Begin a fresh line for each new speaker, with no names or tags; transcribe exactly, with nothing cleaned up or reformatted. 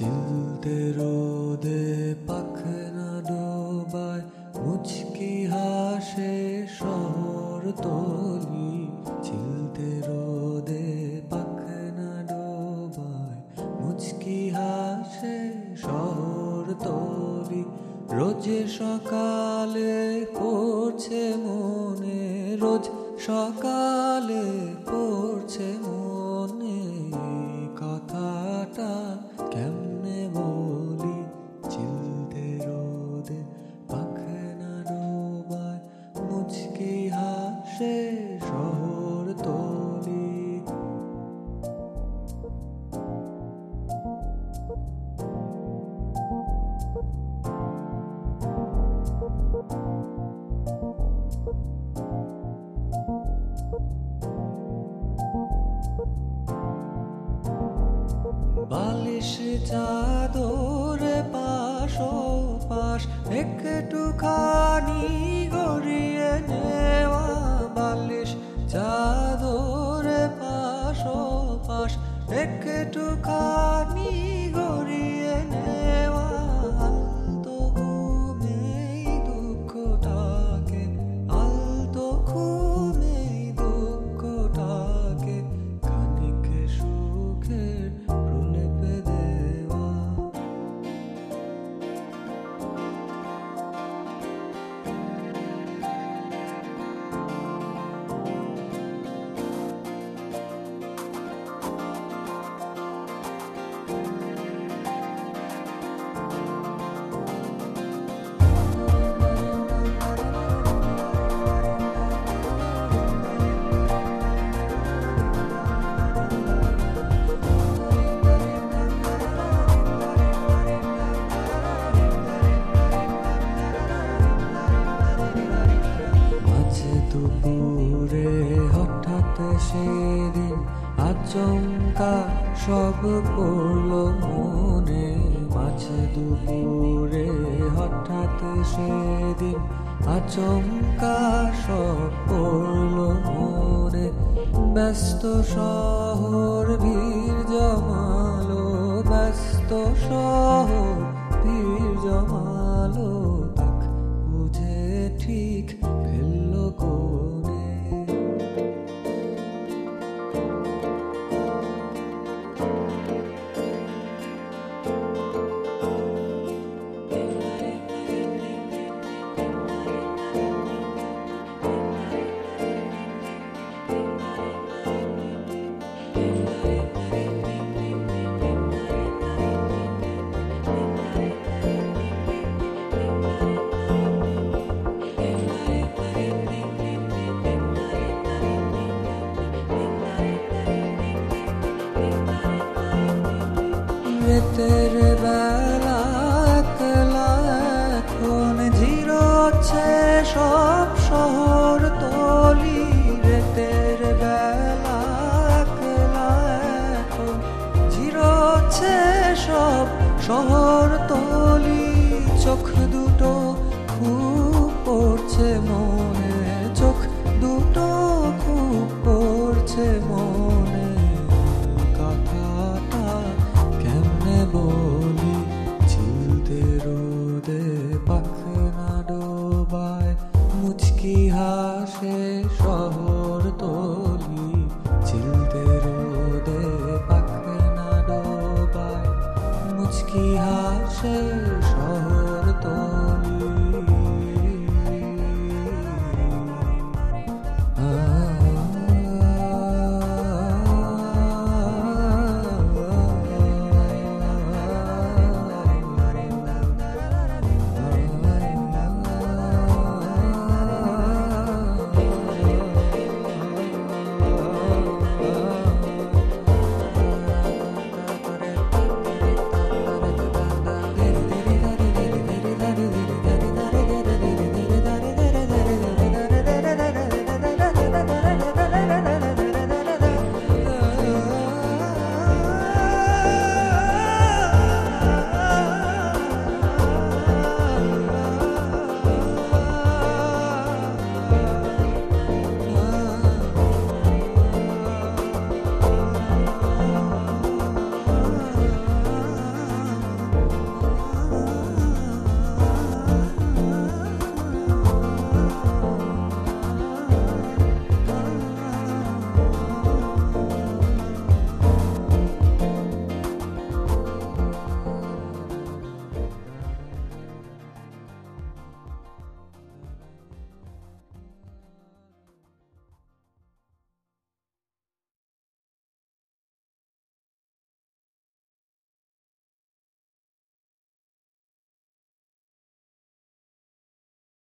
চিলতে রোদে পাখনা ডোবায় মুচকি হাসে শহরতলি। চিলতে রোদে পাখনা ডোবায় মুচকি হাসে শহরতলি। রোজ সকালে পড়ছে মনে, রোজ সকালে পড়ছে মনে কথাটা কেমনে বলি। চিলতে রোদে পাখনা ডোবায় মুচকি হাসে শহরতলি। বালিশ চাদরে পাশো পাশ একটুখানি গড়িয়ে নেওয়া। বালিশ চাদরে পাশো পাশ একটুখানি গড়িয়ে নেওয়া। আলতো ঘুমেই দুঃখটাকে, আলতো ঘুমেই দুঃখটাকে খানিক সুখের প্রলেপে দেওয়া। দুপুরে হঠাৎ সেদিন আচমকা সব পড়লো মনে। মাঝে দুপুরে হঠাৎ সেদিন আচমকা সব পড়লো মনে। ব্যস্ত শহর ভিড় জমালো, ব্যস্ত শহর ভিড় জমালো। তাক বুঝে ঠিক ফেললো কোণে। রাতের বেলা একলা এখন ঝিরোচ্ছে সব শহরতলি। রাতের বেলা একলা এখন ঝিরোচ্ছে সব শহরতলি। চোখ দুটো খুব পড়ছে মনে, চোখ দুটো খুব পড়ছে মনে কথাটা কেমনে বলি। চিলতে রোদে পাখনা ডোবায় মুচকি হাসে শহরতলি। চিলতে রোদে পাখনা ডোবায় মুচকি হাসে